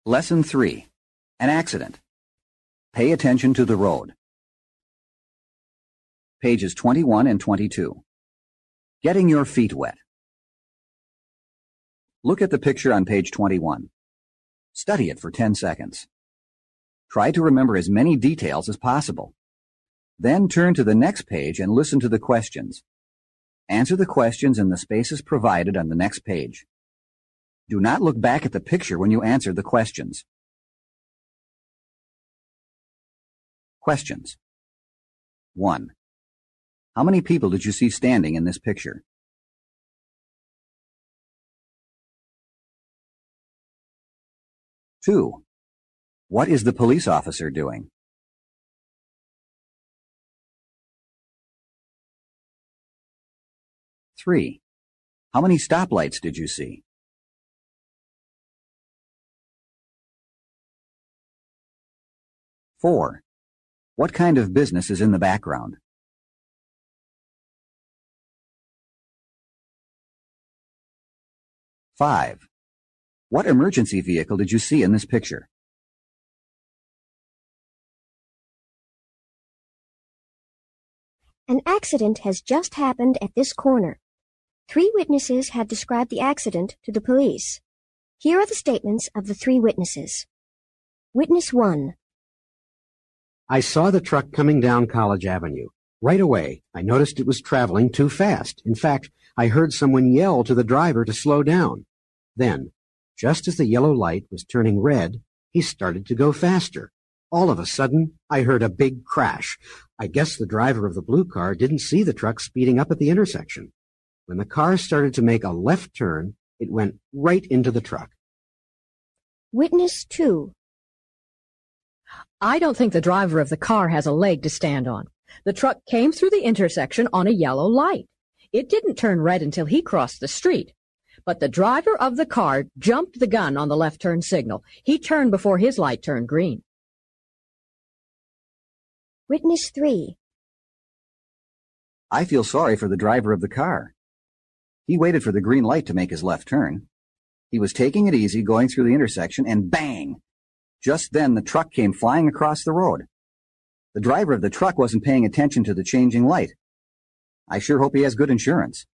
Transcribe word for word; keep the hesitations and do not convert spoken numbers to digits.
Lesson three. An accident. Pay attention to the road. Pages twenty-one and twenty-two. Getting your feet wet. Look at the picture on page twenty-one. Study it for ten seconds. Try to remember as many details as possible. Then turn to the next page and listen to the questions. Answer the questions in the spaces provided on the next page. Do not look back at the picture when you answer the questions. Questions. one. How many people did you see standing in this picture? two. What is the police officer doing? three. How many stoplights did you see? four. What kind of business is in the background? five. What emergency vehicle did you see in this picture? An accident has just happened at this corner. Three witnesses have described the accident to the police. Here are the statements of the three witnesses. Witness one. I saw the truck coming down College Avenue. Right away, I noticed it was traveling too fast. In fact, I heard someone yell to the driver to slow down. Then, just as the yellow light was turning red, he started to go faster. All of a sudden, I heard a big crash. I guess the driver of the blue car didn't see the truck speeding up at the intersection. When the car started to make a left turn, it went right into the truck. Witness two. I don't think the driver of the car has a leg to stand on. The truck came through the intersection on a yellow light. It didn't turn red until he crossed the street. But the driver of the car jumped the gun on the left turn signal. He turned before his light turned green. Witness three. I feel sorry for the driver of the car. He waited for the green light to make his left turn. He was taking it easy going through the intersection and bang! Just then the truck came flying across the road. The driver of the truck wasn't paying attention to the changing light. I sure hope he has good insurance.